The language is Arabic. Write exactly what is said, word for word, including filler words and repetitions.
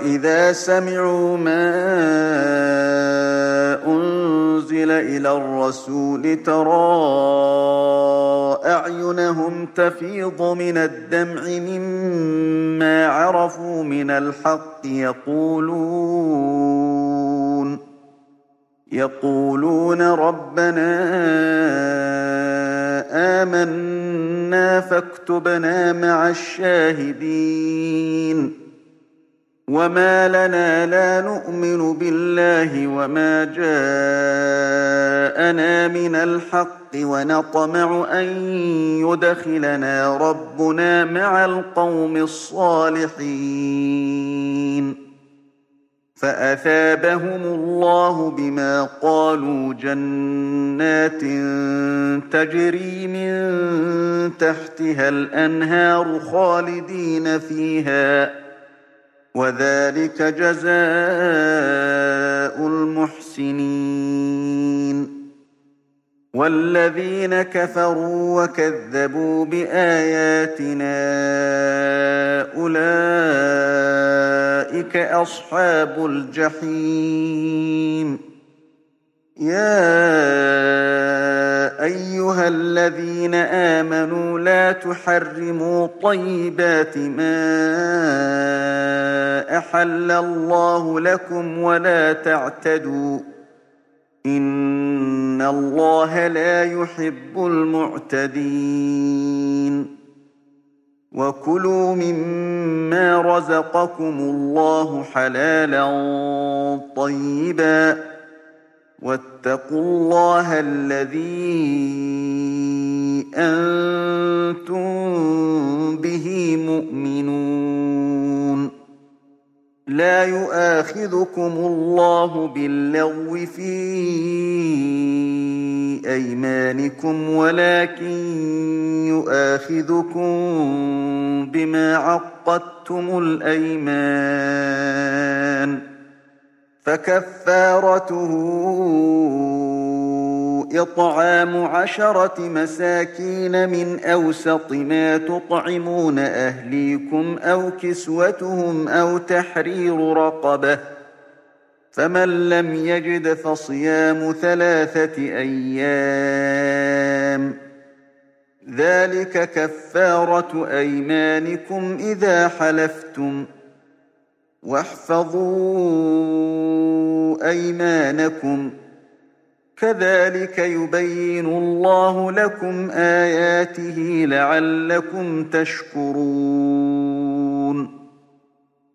وإذا سمعوا ما أنزل إلى الرسول ترى أعينهم تفيض من الدمع مما عرفوا من الحق يقولون يقولون ربنا آمنا فاكتبنا مع الشاهدين وما لنا لا نؤمن بالله وما جاءنا من الحق ونطمع أن يدخلنا ربنا مع القوم الصالحين فأثابهم الله بما قالوا جنات تجري من تحتها الأنهار خالدين فيها وذلك جزاء المحسنين والذين كفروا وكذبوا بآياتنا أولئك أصحاب الجحيم يا أيها الذين آمنوا لا تحرموا طيبات ما أحل الله لكم ولا تعتدوا إن الله لا يحب المعتدين وكلوا مما رزقكم الله حلالا طيبا واتقوا الله الذي أنتم به مؤمنون لا يؤاخذكم الله باللغو في أيمانكم ولكن يؤاخذكم بما عقدتم الأيمان فكفارته إطعام عشرة مساكين من أوسط ما تطعمون أهليكم أو كسوتهم أو تحرير رقبة فمن لم يجد فصيام ثلاثة أيام ذلك كفارة أيمانكم إذا حلفتم واحفظوا أيمانكم كذلك يبين الله لكم آياته لعلكم تشكرون